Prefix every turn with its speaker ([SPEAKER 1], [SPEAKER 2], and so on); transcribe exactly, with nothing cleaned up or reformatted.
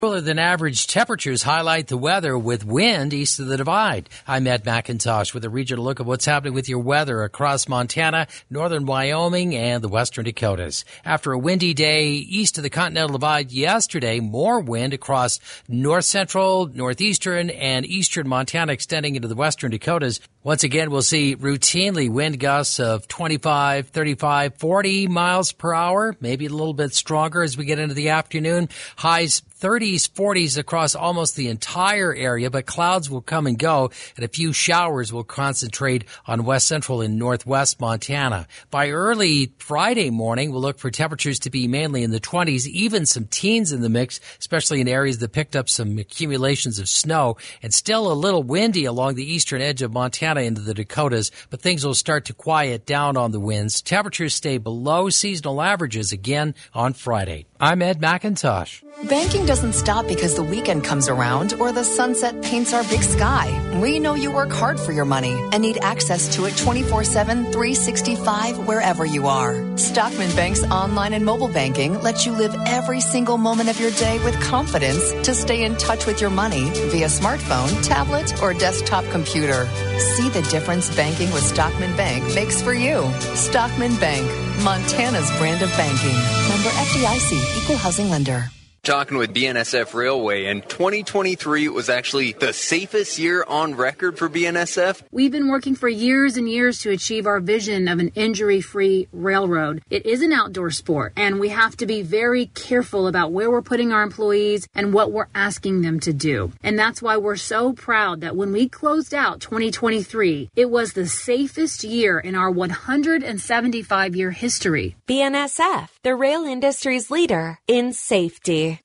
[SPEAKER 1] Cooler than average temperatures highlight the weather with wind east of the divide. I'm Ed McIntosh with a regional look at what's happening with your weather across Montana, northern Wyoming, and the western Dakotas. After a windy day east of the Continental Divide yesterday, more wind across north central, northeastern, and eastern Montana extending into the western Dakotas. Once again, we'll see routinely wind gusts of twenty-five, thirty-five, forty miles per hour, maybe a little bit stronger as we get into the afternoon. Highs thirties, forties across almost the entire area, but clouds will come and go, and a few showers will concentrate on west central and northwest Montana. By early Friday morning, we'll look for temperatures to be mainly in the twenties, even some teens in the mix, especially in areas that picked up some accumulations of snow, and still a little windy along the eastern edge of Montana into the Dakotas, but things will start to quiet down on the winds. Temperatures stay below seasonal averages again on Friday. I'm Ed McIntosh.
[SPEAKER 2] Banking doesn't stop because the weekend comes around or the sunset paints our big sky. We know you work hard for your money and need access to it twenty-four seven, three sixty-five wherever you are. Stockman Bank's online and mobile banking lets you live every single moment of your day with confidence to stay in touch with your money via smartphone, tablet, or desktop computer. See the difference banking with Stockman Bank makes for you. Stockman Bank, Montana's brand of banking. Member F D I C, Equal Housing Lender.
[SPEAKER 3] Talking with B N S F Railway, and twenty twenty-three was actually the safest year on record for B N S F.
[SPEAKER 4] We've been working for years and years to achieve our vision of an injury-free railroad. It is an outdoor sport, and we have to be very careful about where we're putting our employees and what we're asking them to do. And that's why we're so proud that when we closed out twenty twenty-three, it was the safest year in our one hundred seventy-five year history.
[SPEAKER 5] B N S F, the rail industry's leader in safety.